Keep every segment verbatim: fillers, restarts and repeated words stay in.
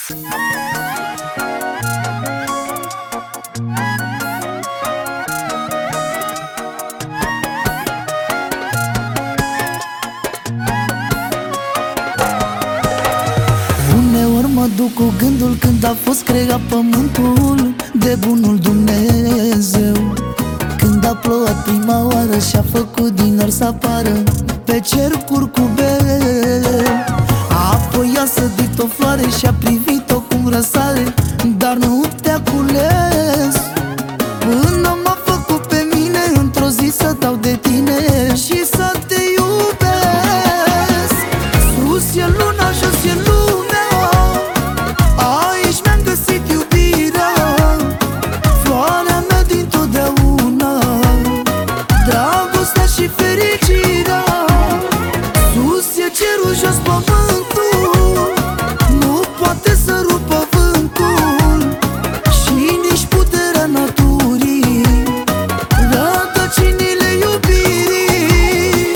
Uneori mă duc cu gândul când a fost creat pământul de bunul Dumnezeu, când a plouat prima oară și-a făcut din nori să apară pe cer curcubeu. Apoi a sădit o floare și-a privit-o cum răsare, dar nu te-a cules până m-a făcut pe mine într-o zi să dau de tine și să te iubesc. Sus e luna, jos e lumea, aici mi-am găsit iubirea, floarea mea dintotdeauna, dragostea și fericirea. Sus e cerul, jos pământul, nu poate să rupă vântul și nici puterea naturii, rădăcinile iubirii.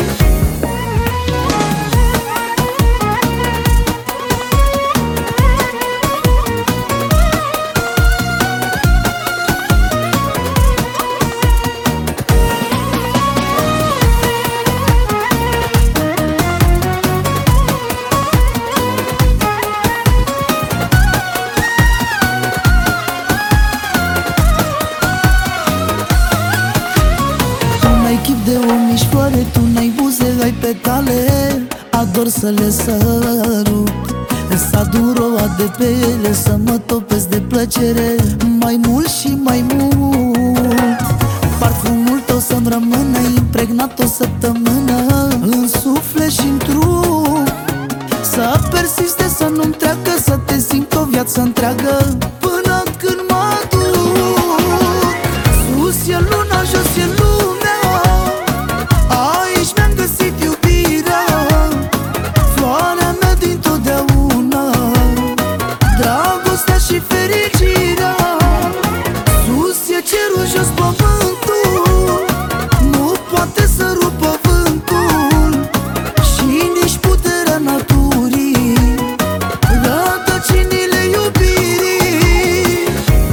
Chip de om, nici floare, tu n-ai buze, ai petale, ador să le sărut. Să adun roa de pe ele, să mă topesc de plăcere, mai mult și mai mult. Parfumul tău să-mi rămână impregnat o săptămână în suflet și în trup, să persiste, să nu-mi treacă, să te simt o viață întreagă până când mă duc. Sus e luna, jos e lumea, aici mi-am găsit iubirea, floarea mea dintotdeauna, dragostea și fericirea. Sus e cerul, jos pământul, nu poate să rupă vântul și nici puterea naturii, rădăcinile iubirii.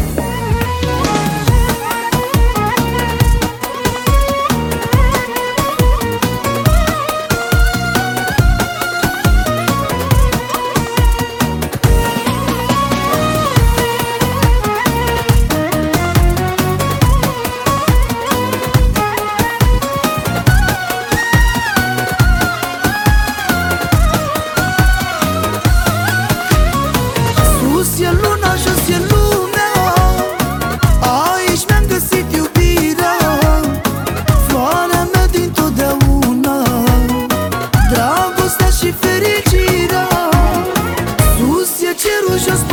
Sus e luna, jos e lumea, aici mi-am găsit iubirea, floarea mea dintotdeauna, dragostea și fericirea. Sus e cerul, jos